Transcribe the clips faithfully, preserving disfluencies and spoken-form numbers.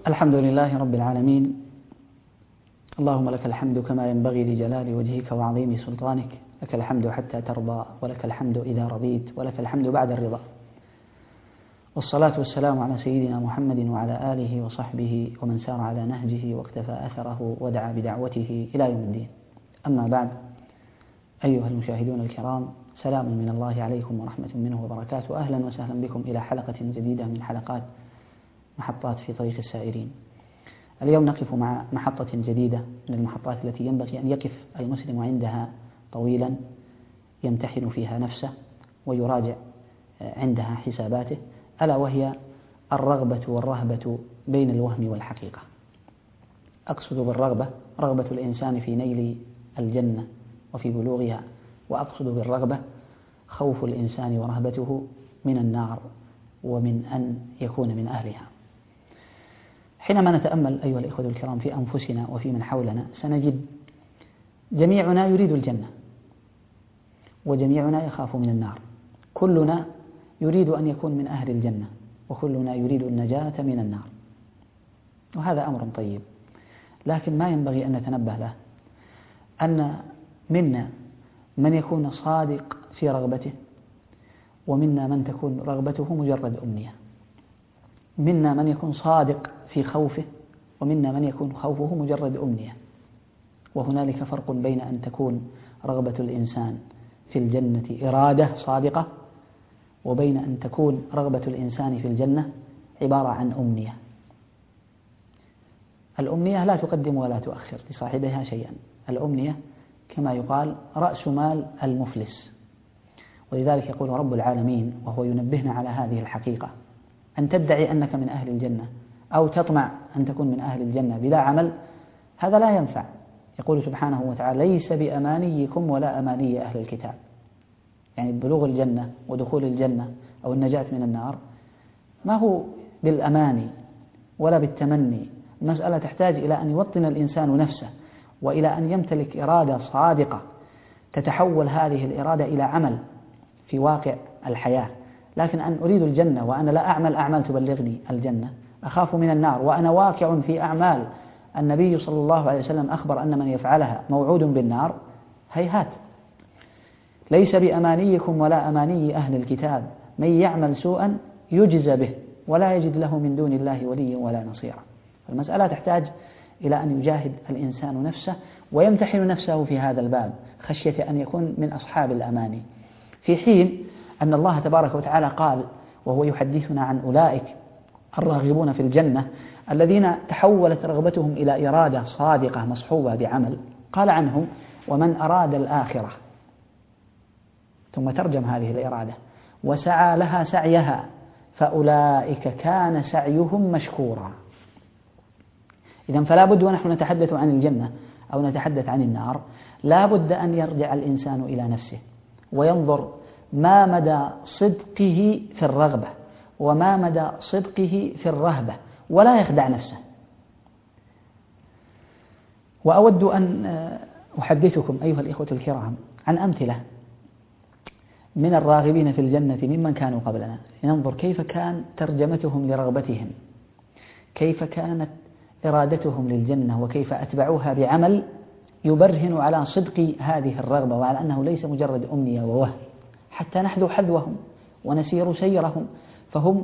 الحمد لله رب العالمين، اللهم لك الحمد كما ينبغي لجلال وجهك وعظيم سلطانك، لك الحمد حتى ترضى، ولك الحمد إذا رضيت، ولك الحمد بعد الرضا. والصلاة والسلام على سيدنا محمد وعلى آله وصحبه ومن سار على نهجه واقتفى أثره ودعا بدعوته إلى يوم الدين. أما بعد، أيها المشاهدون الكرام، سلام من الله عليكم ورحمة منه وبركاته. أهلا وسهلا بكم إلى حلقة جديدة من حلقات محطات في طريق السائرين. اليوم نقف مع محطة جديدة من المحطات التي ينبغي أن يقف المسلم عندها طويلا، يمتحن فيها نفسه ويراجع عندها حساباته، ألا وهي الرغبة والرهبة بين الوهم والحقيقة. أقصد بالرغبة رغبة الإنسان في نيل الجنة وفي بلوغها، وأقصد بالرغبة خوف الإنسان ورهبته من النار ومن أن يكون من أهلها. حينما نتأمل أيها الإخوة الكرام في أنفسنا وفي من حولنا، سنجد جميعنا يريد الجنة وجميعنا يخاف من النار. كلنا يريد أن يكون من أهل الجنة وكلنا يريد النجاة من النار، وهذا أمر طيب. لكن ما ينبغي أن نتنبه له أن منا من يكون صادق في رغبته، ومنا من تكون رغبته مجرد أمنية. منا من يكون صادق في خوفه، ومنا من يكون خوفه مجرد أمنية. وهنالك فرق بين أن تكون رغبة الإنسان في الجنة إرادة صادقة، وبين أن تكون رغبة الإنسان في الجنة عبارة عن أمنية. الأمنية لا تقدم ولا تؤخر لصاحبها شيئا. الأمنية كما يقال رأس مال المفلس. ولذلك يقول رب العالمين وهو ينبهنا على هذه الحقيقة: أن تدعي أنك من أهل الجنة أو تطمع أن تكون من أهل الجنة بلا عمل، هذا لا ينفع. يقول سبحانه وتعالى: ليس بأمانيكم ولا أماني أهل الكتاب. يعني بلوغ الجنة ودخول الجنة أو النجاة من النار ما هو بالأماني ولا بالتمني. المسألة تحتاج إلى أن يوطن الإنسان نفسه، وإلى أن يمتلك إرادة صادقة تتحول هذه الإرادة إلى عمل في واقع الحياة. لكن أن أريد الجنة وأنا لا أعمل أعمال تبلغني الجنة، أخاف من النار وأنا واقع في أعمال النبي صلى الله عليه وسلم أخبر أن من يفعلها موعود بالنار، هيهات. ليس بأمانيكم ولا أماني أهل الكتاب، من يعمل سوءا يجزى به ولا يجد له من دون الله وليا ولا نصيرا. المسألة تحتاج إلى أن يجاهد الإنسان نفسه ويمتحن نفسه في هذا الباب خشية أن يكون من أصحاب الأماني، في حين أن الله تبارك وتعالى قال وهو يحدثنا عن أولئك الراغبون في الجنة الذين تحولت رغبتهم إلى إرادة صادقة مصحوبة بعمل، قال عنهم: ومن أراد الآخرة، ثم ترجم هذه الإرادة: وسعى لها سعيها فأولئك كان سعيهم مشكورا. إذن فلا بد ونحن نتحدث عن الجنة أو نتحدث عن النار، لا بد أن يرجع الإنسان إلى نفسه وينظر ما مدى صدقه في الرغبة وما مدى صدقه في الرهبة، ولا يخدع نفسه. وأود أن أحدثكم أيها الإخوة الكرام عن أمثلة من الراغبين في الجنة ممن كانوا قبلنا، لننظر كيف كان ترجمتهم لرغبتهم، كيف كانت إرادتهم للجنة، وكيف أتبعوها بعمل يبرهن على صدق هذه الرغبة وعلى أنه ليس مجرد أمنية ووهم، حتى نحذو حذوهم ونسير سيرهم، فهم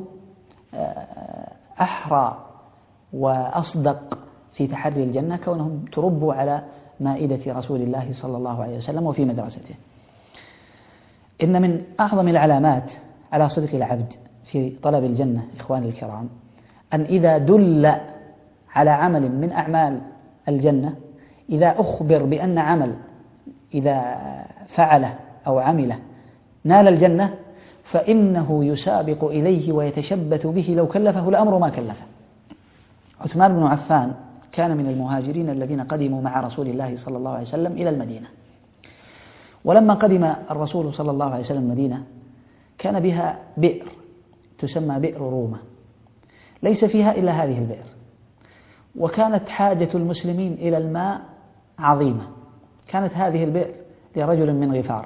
أحرى وأصدق في تحري الجنة كونهم تربوا على مائدة رسول الله صلى الله عليه وسلم وفي مدرسته. إن من أعظم العلامات على صدق العبد في طلب الجنة إخواني الكرام أن إذا دل على عمل من أعمال الجنة، إذا أخبر بأن عمل إذا فعله أو عمله نال الجنة، فإنه يسابق إليه ويتشبث به، لو كلفه الأمر ما كلفه. عثمان بن عفان كان من المهاجرين الذين قدموا مع رسول الله صلى الله عليه وسلم إلى المدينة، ولما قدم الرسول صلى الله عليه وسلم المدينة كان بها بئر تسمى بئر رومة، ليس فيها إلا هذه البئر، وكانت حاجة المسلمين إلى الماء عظيمة. كانت هذه البئر لرجل من غفار،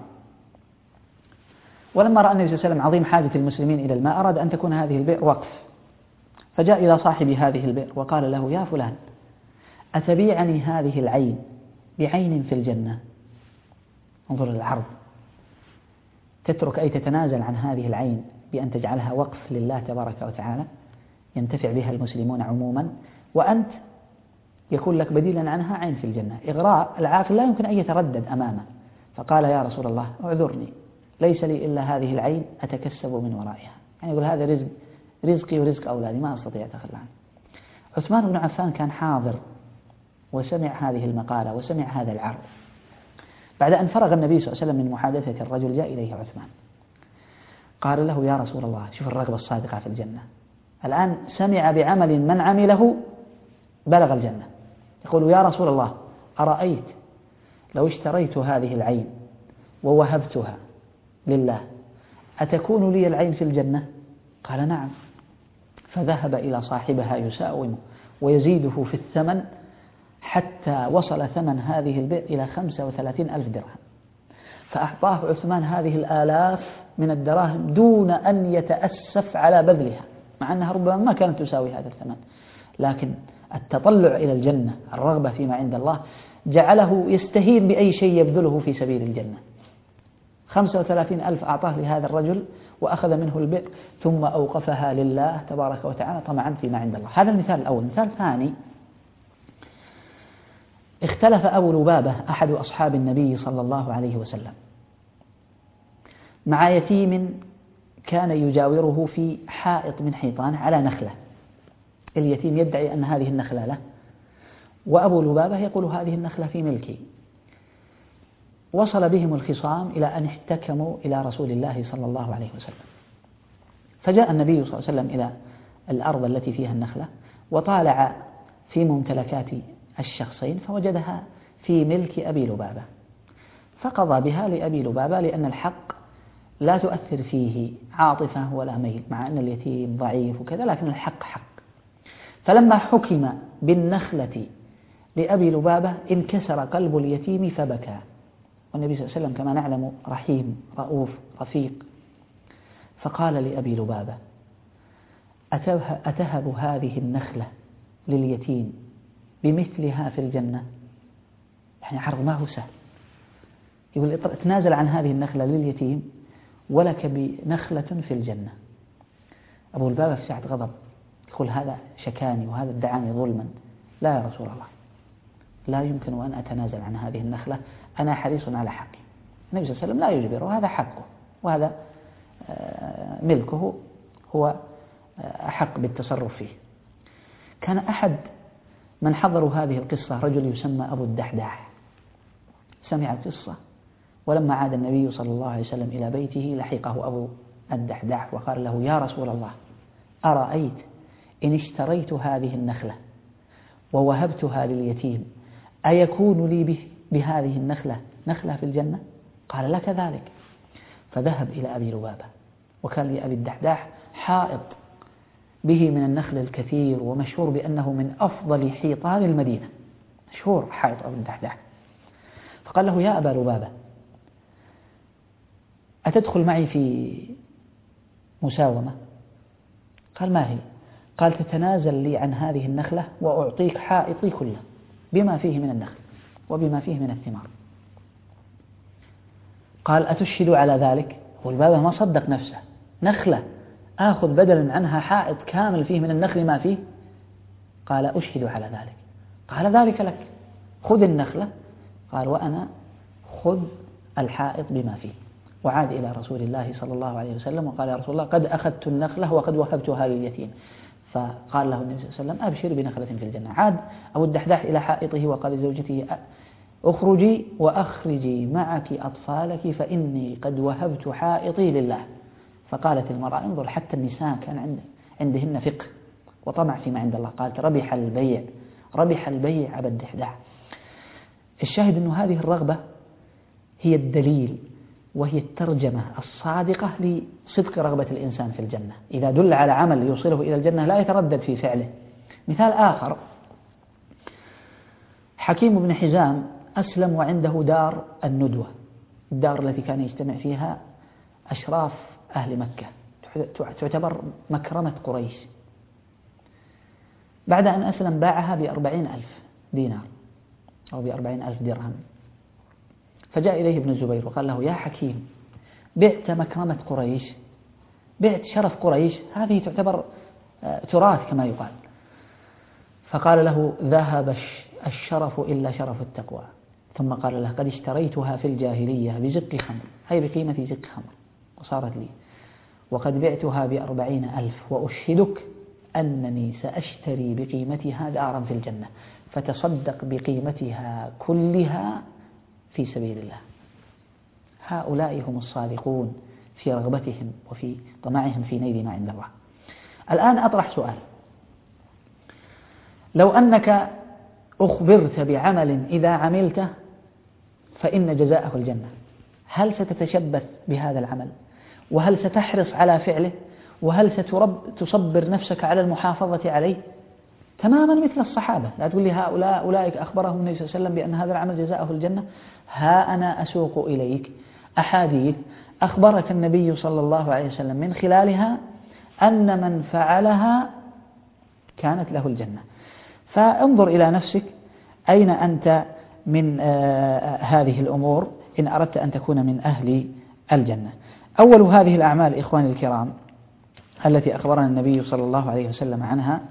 ولما رأى النبي صلى الله عليه وسلم عظيم حاجة المسلمين إلى الماء أراد أن تكون هذه البئر وقف، فجاء إلى صاحب هذه البئر وقال له: يا فلان، أتبيعني هذه العين بعين في الجنة؟ انظر العرض، تترك أي تتنازل عن هذه العين بأن تجعلها وقف لله تبارك وتعالى ينتفع بها المسلمون عموما، وأنت يكون لك بديلا عنها عين في الجنة. إغراء العاقل لا يمكن أن يتردد أمامه، فقال: يا رسول الله، اعذرني، ليس لي إلا هذه العين أتكسب من ورائها. يعني يقول هذا رزق رزقي ورزق أولادي، ما أستطيع أتخلى عنه. عثمان بن عفان كان حاضر وسمع هذه المقالة وسمع هذا العرض. بعد أن فرغ النبي صلى الله عليه وسلم من محادثة الرجل، جاء إليه عثمان قال له: يا رسول الله، شوف الرغبة الصادقة في الجنة، الآن سمع بعمل من عمله بلغ الجنة، يقول: يا رسول الله، أرأيت لو اشتريت هذه العين ووهبتها لله أتكون لي العين في الجنة؟ قال: نعم. فذهب إلى صاحبها يساومه ويزيده في الثمن حتى وصل ثمن هذه البئر إلى خمسة وثلاثين ألف درهم، فأعطاه عثمان هذه الآلاف من الدراهم دون أن يتأسف على بذلها، مع أنها ربما ما كانت تساوي هذا الثمن، لكن التطلع إلى الجنة، الرغبة فيما عند الله، جعله يستهين بأي شيء يبذله في سبيل الجنة. خمسة وثلاثين ألف أعطاه لهذا الرجل وأخذ منه البئر ثم أوقفها لله تبارك وتعالى طمعا فيما عند الله. هذا المثال الأول. مثال ثاني، اختلف أبو لبابة أحد أصحاب النبي صلى الله عليه وسلم مع يتيم كان يجاوره في حائط من حيطان على نخلة. اليتيم يدعي أن هذه النخلة له، وأبو لبابة يقول: هذه النخلة في ملكي. وصل بهم الخصام إلى أن احتكموا إلى رسول الله صلى الله عليه وسلم، فجاء النبي صلى الله عليه وسلم إلى الأرض التي فيها النخلة وطالع في ممتلكات الشخصين فوجدها في ملك أبي لبابة، فقضى بها لأبي لبابة، لأن الحق لا تؤثر فيه عاطفة ولا ميل، مع أن اليتيم ضعيف وكذا، لكن الحق حق. فلما حكم بالنخلة لأبي لبابة انكسر قلب اليتيم فبكى، والنبي صلى الله عليه وسلم كما نعلم رحيم رؤوف رفيق، فقال لأبي لبابة: أتهب هذه النخلة لليتيم بمثلها في الجنة؟ يعني عرض ما هو سهل، يقول: تنازل عن هذه النخلة لليتيم ولك بنخلة في الجنة. أبو لبابة في ساعة غضب يقول: هذا شكاني وهذا ادعاني ظلما، لا يا رسول الله، لا يمكن أن أتنازل عن هذه النخلة، أنا حريص على حقي. النبي صلى الله عليه وسلم لا يجبره، هذا حقه وهذا ملكه، هو أحق بالتصرف فيه. كان أحد من حضروا هذه القصة رجل يسمى أبو الدحداح، سمع القصة، ولما عاد النبي صلى الله عليه وسلم إلى بيته لحقه أبو الدحداح وقال له: يا رسول الله، أرأيت إن اشتريت هذه النخلة ووهبتها لليتيم أيكون لي به بهذه النخلة نخلة في الجنة؟ قال: لك ذلك. فذهب إلى أبي لبابة، وكان لأبي الدحداح حائط به من النخل الكثير، ومشهور بأنه من أفضل حيطان المدينة، مشهور حائط أبي الدحداح. فقال له: يا أبا لبابة، أتدخل معي في مساومة؟ قال: ما هي؟ قال: تتنازل لي عن هذه النخلة وأعطيك حائطي كله بما فيه من النخل وبما فيه من الثمار. قال: أتشهد على ذلك؟ والبابا ما صدق نفسه، نخلة آخذ بدلا عنها حائط كامل فيه من النخل ما فيه؟ قال: أشهد على ذلك. قال: ذلك لك، خذ النخلة. قال: وأنا خذ الحائط بما فيه. وعاد إلى رسول الله صلى الله عليه وسلم وقال: يا رسول الله، قد أخذت النخلة وقد وهبتها لليتيم. فقال له النبي صلى الله عليه وسلم: أبشر بنخلة في الجنة. عاد أبو الدحداح إلى حائطه وقال لزوجته: أخرجي وأخرجي معك أطفالك فإني قد وهبت حائطي لله. فقالت المرأة: انظر، حتى النساء كان عند عندهن فقه وطمع فيما عند الله. قالت: ربح البيع، ربح البيع أبا الدحداح. الشاهد أن هذه الرغبة هي الدليل وهي الترجمة الصادقة لصدق رغبة الإنسان في الجنة. إذا دل على عمل يوصله إلى الجنة لا يتردد في فعله. مثال آخر، حكيم بن حزام أسلم وعنده دار الندوة، الدار التي كان يجتمع فيها أشراف أهل مكة، تعتبر مكرمة قريش. بعد أن أسلم باعها بأربعين ألف دينار أو بأربعين ألف درهم، فجاء إليه ابن الزبير وقال له: يا حكيم، بعت مكرمة قريش، بعت شرف قريش، هذه تعتبر تراث كما يقال. فقال له: ذهب الشرف إلا شرف التقوى. ثم قال له: قد اشتريتها في الجاهلية بزق خمر، أي بقيمة زق خمر، وصارت لي، وقد بعتها بأربعين ألف، وأشهدك أنني سأشتري بقيمتها دارا في الجنة، فتصدق بقيمتها كلها في سبيل الله. هؤلاء هم الصادقون في رغبتهم وفي طمعهم في نيل ما عند الله. الآن أطرح سؤال: لو أنك أخبرت بعمل إذا عملته فإن جزاءه الجنة، هل ستتشبث بهذا العمل؟ وهل ستحرص على فعله؟ وهل ستصبر نفسك على المحافظة عليه؟ تماما مثل الصحابة. لا تقول لي هؤلاء أولئك أخبرهم النبي صلى الله عليه وسلم بأن هذا العمل جزاءه الجنة. ها أنا أسوق إليك أحاديث أخبرك النبي صلى الله عليه وسلم من خلالها أن من فعلها كانت له الجنة. فانظر إلى نفسك أين أنت من آه هذه الأمور إن أردت أن تكون من أهل الجنة. أول هذه الأعمال إخواني الكرام التي أخبرنا النبي صلى الله عليه وسلم عنها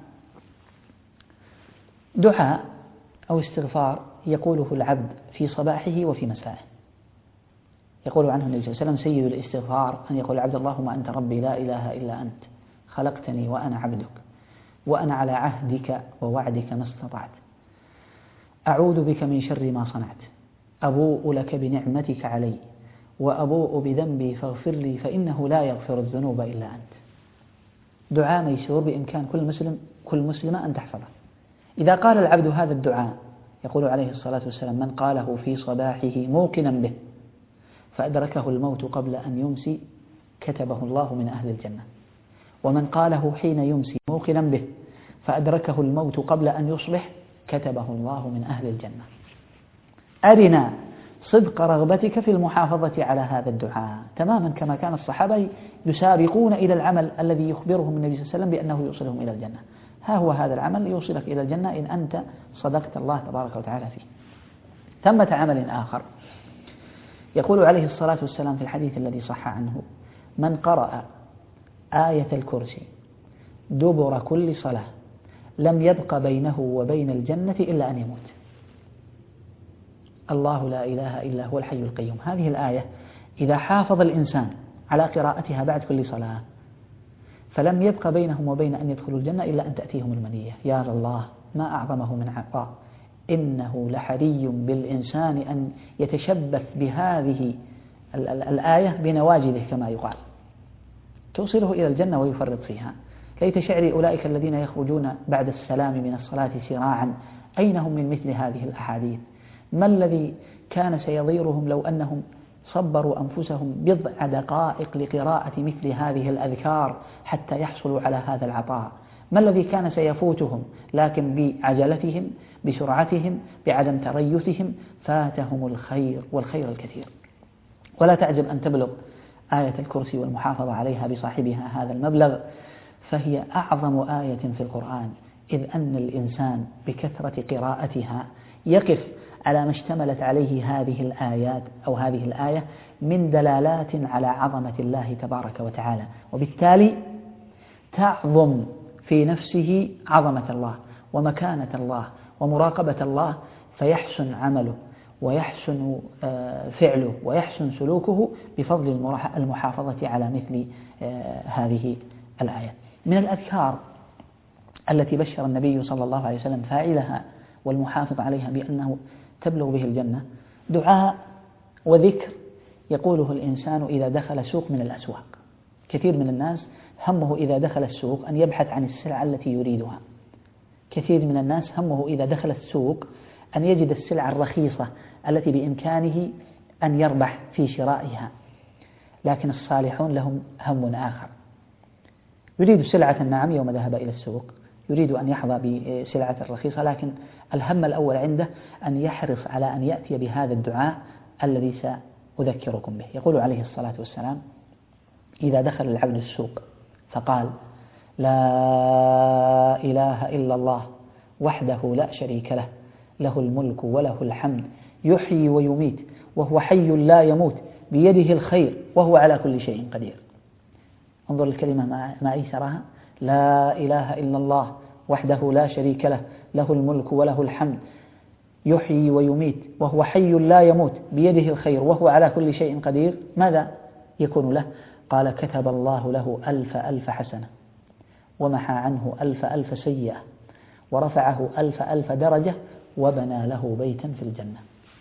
دعاء أو استغفار يقوله العبد في صباحه وفي مسائه. يقول عنه النبي صلى الله عليه وسلم: سيد الاستغفار أن يقول العبد: اللهم أنت ربي لا إله إلا أنت، خلقتني وأنا عبدك، وأنا على عهدك ووعدك ما استطعت، أعوذ بك من شر ما صنعت، أبوء لك بنعمتك علي وأبوء بذنبي فاغفر لي فإنه لا يغفر الذنوب إلا أنت. دعاء ميسور بإمكان كل مسلم كل مسلمة أن تحفظه. إذا قال العبد هذا الدعاء، يقول عليه الصلاة والسلام: من قاله في صباحه موقنا به فأدركه الموت قبل أن يمسي كتبه الله من أهل الجنة، ومن قاله حين يمسي موقنا به فأدركه الموت قبل أن يصبح كتبه الله من أهل الجنة. أرنا صدق رغبتك في المحافظة على هذا الدعاء، تماما كما كان الصحابة يسابقون إلى العمل الذي يخبرهم النبي صلى الله عليه وسلم بأنه يوصلهم إلى الجنة. ها هو هذا العمل يوصلك إلى الجنة إن أنت صدقت الله تبارك وتعالى فيه. ثمة عمل آخر يقول عليه الصلاة والسلام في الحديث الذي صح عنه: من قرأ آية الكرسي دبر كل صلاة لم يبق بينه وبين الجنة إلا أن يموت. الله لا إله إلا هو الحي القيوم. هذه الآية إذا حافظ الإنسان على قراءتها بعد كل صلاة فلم يبق بينهم وبين أن يدخلوا الجنة إلا أن تأتيهم المنية. يا الله ما أعظمه من عطاء، إنه لحري بالإنسان أن يتشبث بهذه الآية بنواجذه كما يقال، توصله إلى الجنة ويفرط فيها. ليت شعري أولئك الذين يخرجون بعد السلام من الصلاة سراعا، أين هم من مثل هذه الأحاديث؟ ما الذي كان سيضيرهم لو أنهم صبروا أنفسهم بضع دقائق لقراءة مثل هذه الأذكار حتى يحصلوا على هذا العطاء؟ ما الذي كان سيفوتهم؟ لكن بعجلتهم، بسرعتهم، بعدم تريثهم فاتهم الخير والخير الكثير. ولا تعجب أن تبلغ آية الكرسي والمحافظة عليها بصاحبها هذا المبلغ، فهي أعظم آية في القرآن، إذ أن الإنسان بكثرة قراءتها يقف على ما اشتملت عليه هذه الآيات أو هذه الآية من دلالات على عظمة الله تبارك وتعالى، وبالتالي تعظم في نفسه عظمة الله ومكانة الله ومراقبة الله، فيحسن عمله ويحسن فعله ويحسن سلوكه بفضل المحافظة على مثل هذه الآية. من الأذكار التي بشر النبي صلى الله عليه وسلم فاعلها والمحافظ عليها بأنه تبلغ به الجنة دعاء وذكر يقوله الإنسان إذا دخل سوق من الأسواق. كثير من الناس همه إذا دخل السوق أن يبحث عن السلعة التي يريدها. كثير من الناس همه إذا دخل السوق أن يجد السلعة الرخيصة التي بإمكانه أن يربح في شرائها. لكن الصالحون لهم هم آخر، يريد سلعة نعم يوم ذهب إلى السوق، يريد أن يحظى بسلعة رخيصة، لكن الهم الأول عنده أن يحرص على أن يأتي بهذا الدعاء الذي سأذكركم به. يقول عليه الصلاة والسلام: إذا دخل العبد السوق فقال لا إله إلا الله وحده لا شريك له له الملك وله الحمد يحيي ويميت وهو حي لا يموت بيده الخير وهو على كل شيء قدير. انظر الكلمة ما أيسرها، لا إله إلا الله وحده لا شريك له له الملك وله الحمد يحيي ويميت وهو حي لا يموت بيده الخير وهو على كل شيء قدير. ماذا يكون له؟ قال كتب الله له ألف ألف حسنة ومحى عنه ألف ألف سيئة ورفعه ألف ألف درجة وبنى له بيتا في الجنة.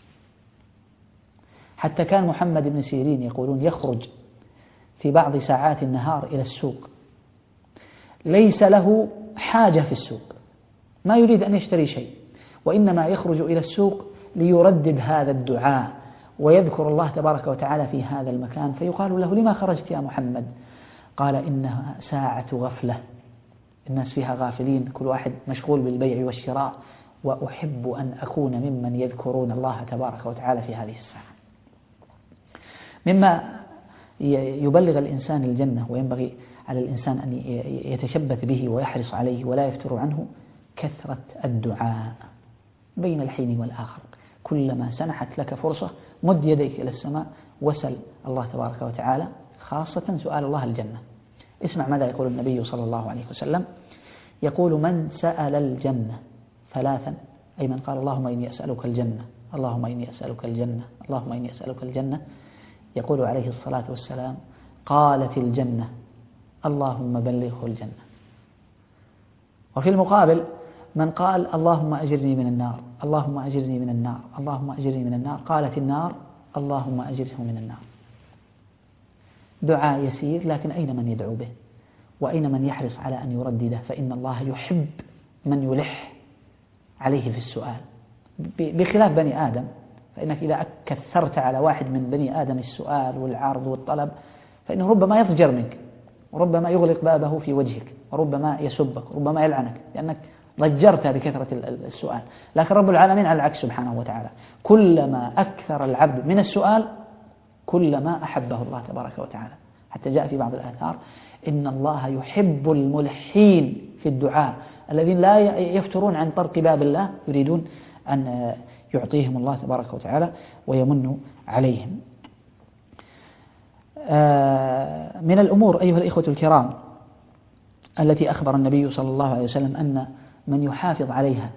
حتى كان محمد بن سيرين يقولون يخرج في بعض ساعات النهار إلى السوق، ليس له حاجة في السوق، ما يريد أن يشتري شيء، وإنما يخرج إلى السوق ليردد هذا الدعاء ويذكر الله تبارك وتعالى في هذا المكان. فيقال له: لما خرجت يا محمد؟ قال: إنها ساعة غفلة، الناس فيها غافلين، كل واحد مشغول بالبيع والشراء، وأحب أن أكون ممن يذكرون الله تبارك وتعالى في هذه الساعة. مما يبلغ الإنسان الجنة وينبغي على الإنسان أن يتشبث به ويحرص عليه ولا يفتر عنه كثرة الدعاء بين الحين والآخر. كلما سنحت لك فرصة مد يديك إلى السماء وسل الله تبارك وتعالى، خاصة سؤال الله الجنة. اسمع ماذا يقول النبي صلى الله عليه وسلم، يقول: من سأل الجنة ثلاثا، أي من قال اللهم إني أسألك الجنة، اللهم إني أسألك الجنة، اللهم إني أسألك الجنة، يقول عليه الصلاة والسلام: قالت الجنة اللهم بلغه الجنة. وفي المقابل من قال اللهم أجرني من النار، اللهم أجرني من النار، اللهم أجرني من النار، قالت النار اللهم أجره من النار. دعاء يسير، لكن أين من يدعو به؟ وأين من يحرص على أن يردده؟ فإن الله يحب من يلح عليه في السؤال، بخلاف بني آدم، فإنك إذا كثرت على واحد من بني آدم السؤال والعرض والطلب فإنه ربما يضجر منك، وربما يغلق بابه في وجهك، وربما يسبك، وربما يلعنك، لأنك ضجرت بكثرة السؤال. لكن رب العالمين على العكس سبحانه وتعالى، كلما أكثر العبد من السؤال كلما أحبه الله تبارك وتعالى. حتى جاء في بعض الآثار: إن الله يحب الملحين في الدعاء، الذين لا يفترون عن طرق باب الله، يريدون أن يعطيهم الله تبارك وتعالى ويمن عليهم. من الأمور أيها الإخوة الكرام التي أخبر النبي صلى الله عليه وسلم أن من يحافظ عليها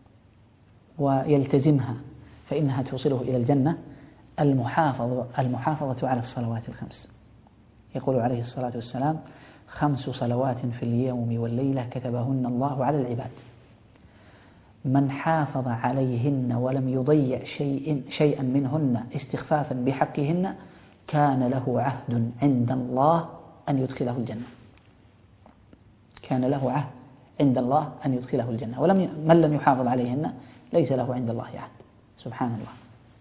ويلتزمها فإنها توصله إلى الجنة، المحافظة المحافظة على الصلوات الخمس. يقول عليه الصلاة والسلام: خمس صلوات في اليوم والليلة كتبهن الله على العباد، من حافظ عليهن ولم يضيع شيء شيئا منهن استخفافا بحقهن كان له عهد عند الله أن يدخله الجنة. كان له عهد عند الله أن يدخله الجنة، ولم من لم يحافظ عليهن ليس له عند الله عهد. سبحان الله.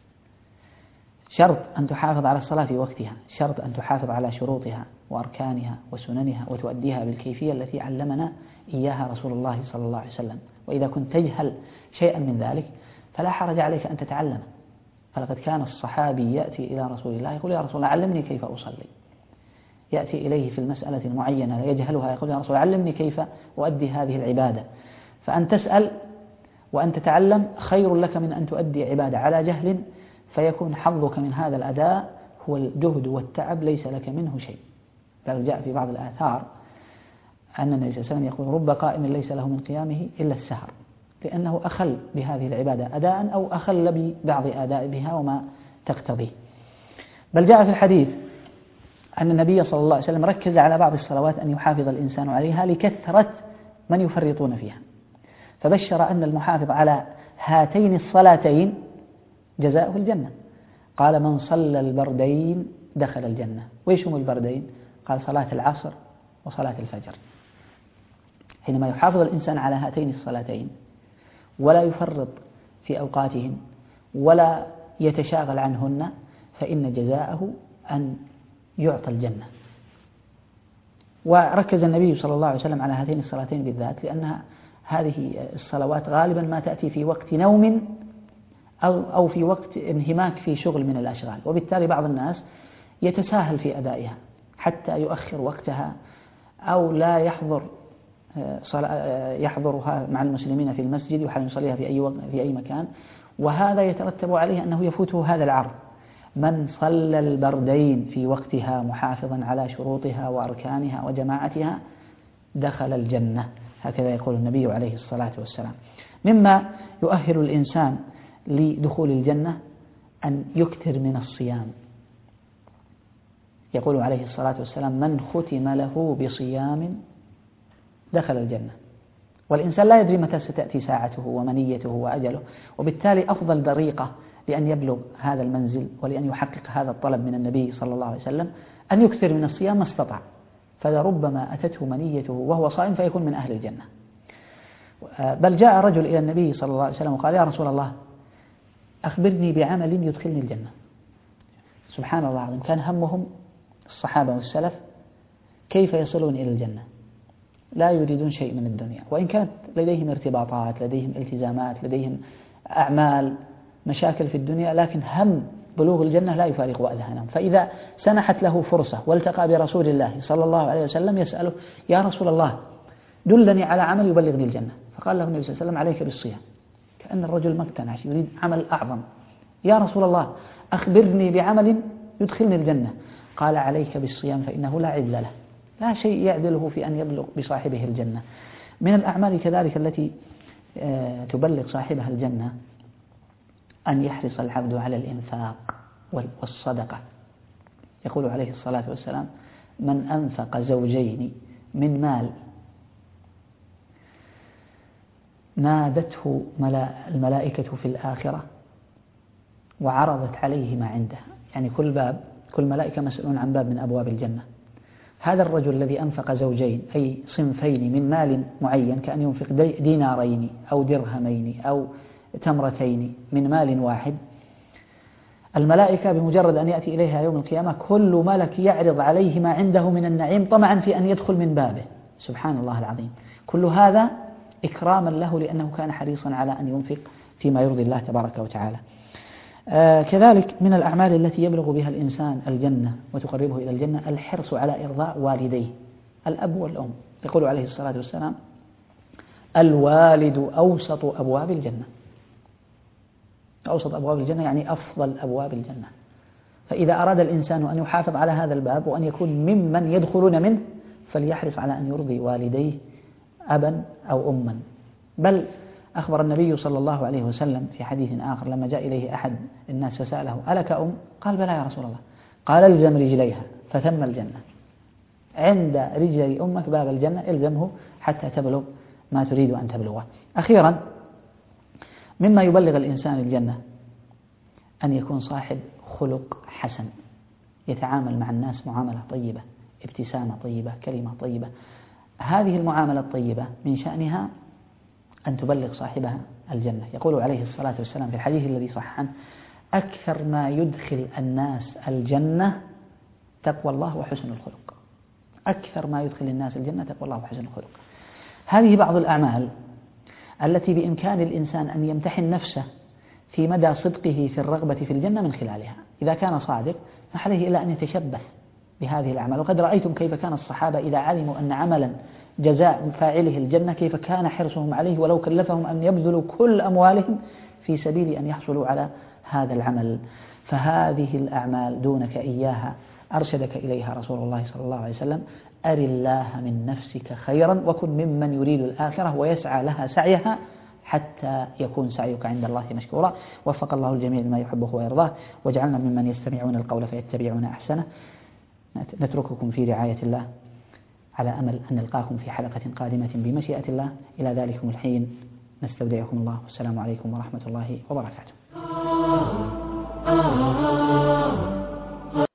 شرط أن تحافظ على الصلاة في وقتها، شرط أن تحافظ على شروطها وأركانها وسننها وتؤديها بالكيفية التي علمنا إياها رسول الله صلى الله عليه وسلم. وإذا كنت تجهل شيئا من ذلك فلا حرج عليك أن تتعلم. فلقد كان الصحابي يأتي إلى رسول الله يقول: يا رسول الله علمني كيف أصلي. يأتي إليه في المسألة المعينة يجهلها يقول: يا رسول الله علمني كيف أؤدي هذه العبادة. فأن تسأل وأن تتعلم خير لك من أن تؤدي عبادة على جهل فيكون حظك من هذا الأداء هو الجهد والتعب، ليس لك منه شيء. بل جاء في بعض الآثار أن النبي صلى الله عليه وسلم يقول: رب قائم ليس له من قيامه إلا السهر، لأنه أخل بهذه العبادة أداء أو أخل ببعض آدابها وما تقتضيه. بل جاء في الحديث أن النبي صلى الله عليه وسلم ركز على بعض الصلوات أن يحافظ الإنسان عليها لكثرة من يفرطون فيها، فبشر أن المحافظ على هاتين الصلاتين جزاؤه الجنة. قال: من صلى البردين دخل الجنة. وإيش هم البردين؟ قال: صلاة العصر وصلاة الفجر. حينما يحافظ الإنسان على هاتين الصلاتين ولا يفرط في أوقاتهن ولا يتشاغل عنهن فإن جزاءه أن يعطى الجنة. وركز النبي صلى الله عليه وسلم على هاتين الصلاتين بالذات، لأنها هذه الصلوات غالبا ما تأتي في وقت نوم أو أو في وقت انهماك في شغل من الأشغال، وبالتالي بعض الناس يتساهل في أدائها حتى يؤخر وقتها أو لا يحضر يحضرها مع المسلمين في المسجد وحال يصليها في أي في أي مكان، وهذا يترتب عليه أنه يفوته هذا العرض: من صلى البردين في وقتها محافظا على شروطها وأركانها وجماعتها دخل الجنة. هكذا يقول النبي عليه الصلاة والسلام. مما يؤهل الإنسان لدخول الجنة أن يكثر من الصيام. يقول عليه الصلاة والسلام: من ختم له بصيام دخل الجنة. والإنسان لا يدري متى ستأتي ساعته ومنيته وأجله، وبالتالي أفضل طريقة لأن يبلغ هذا المنزل ولأن يحقق هذا الطلب من النبي صلى الله عليه وسلم أن يكثر من الصيام ما استطاع، فلربما أتته منيته وهو صائم فيكون من أهل الجنة. بل جاء رجل إلى النبي صلى الله عليه وسلم وقال: يا رسول الله، أخبرني بعمل يدخلني الجنة. سبحان الله العظيم، كان همهم الصحابة والسلف كيف يصلون إلى الجنة، لا يريدون شيء من الدنيا، وإن كانت لديهم ارتباطات، لديهم التزامات، لديهم أعمال، مشاكل في الدنيا، لكن هم بلوغ الجنة لا يفارق أذهانهم. فإذا سنحت له فرصة والتقى برسول الله صلى الله عليه وسلم يسأله: يا رسول الله، دلني على عمل يبلغني الجنة. فقال له النبي صلى الله عليه وسلم: عليك بالصيام. كأن الرجل ما اقتنعش، يريد عمل أعظم. يا رسول الله، أخبرني بعمل يدخلني الجنة. قال: عليك بالصيام فإنه لا عدل له، لا شيء يعدله في أن يبلغ بصاحبه الجنة. من الأعمال كذلك التي تبلغ صاحبها الجنة أن يحرص العبد على الإنفاق والصدقة. يقول عليه الصلاة والسلام: من أنفق زوجين من مال نادته الملائكة في الآخرة وعرضت عليه ما عنده. يعني كل باب، كل ملائكة مسؤول عن باب من أبواب الجنة. هذا الرجل الذي أنفق زوجين أي صنفين من مال معين، كأن ينفق دينارين أو درهمين أو تمرتين من مال واحد، الملائكة بمجرد أن يأتي إليها يوم القيامة كل ملك يعرض عليه ما عنده من النعيم طمعا في أن يدخل من بابه. سبحان الله العظيم، كل هذا إكراما له لأنه كان حريصا على أن ينفق فيما يرضي الله تبارك وتعالى. آه كذلك من الأعمال التي يبلغ بها الإنسان الجنة وتقربه إلى الجنة الحرص على إرضاء والديه، الأب والأم. يقول عليه الصلاة والسلام: الوالد أوسط أبواب الجنة. أوسط أبواب الجنة يعني أفضل أبواب الجنة. فإذا أراد الإنسان أن يحافظ على هذا الباب وأن يكون ممن يدخلون منه فليحرص على أن يرضي والديه أبا أو أما. بل أخبر النبي صلى الله عليه وسلم في حديث آخر لما جاء إليه أحد الناس فسأله: ألك أم؟ قال: بلى يا رسول الله. قال: الزم رجليها فثم الجنة. عند رجلي أمك باب الجنة، الزمه حتى تبلغ ما تريد أن تبلغه. أخيرا مما يبلغ الإنسان الجنة أن يكون صاحب خلق حسن، يتعامل مع الناس معاملة طيبة، ابتسامة طيبة، كلمة طيبة. هذه المعاملة الطيبة من شأنها أن تبلغ صاحبها الجنة. يقول عليه الصلاة والسلام في الحديث الذي صح عنه: أكثر ما يدخل الناس الجنة تقوى الله وحسن الخلق. أكثر ما يدخل الناس الجنة تقوى الله وحسن الخلق. هذه بعض الأعمال التي بإمكان الإنسان أن يمتحن نفسه في مدى صدقه في الرغبة في الجنة من خلالها. إذا كان صادق فعليه إلا أن يتشبث بهذه الأعمال. وقد رأيتم كيف كان الصحابة إذا علموا أن عملا جزاء فاعله الجنة كيف كان حرصهم عليه ولو كلفهم أن يبذلوا كل أموالهم في سبيل أن يحصلوا على هذا العمل. فهذه الأعمال دونك إياها أرشدك إليها رسول الله صلى الله عليه وسلم: أر الله من نفسك خيرا وكن ممن يريد الآخرة ويسعى لها سعيها حتى يكون سعيك عند الله مشكورا. وفق الله الجميع لما يحبه ويرضاه، واجعلنا ممن يستمعون القول فيتبعون أحسنه. نترككم في رعاية الله على أمل أن نلقاكم في حلقة قادمة بمشيئة الله. إلى ذلكم الحين نستودعكم الله، والسلام عليكم ورحمة الله وبركاته.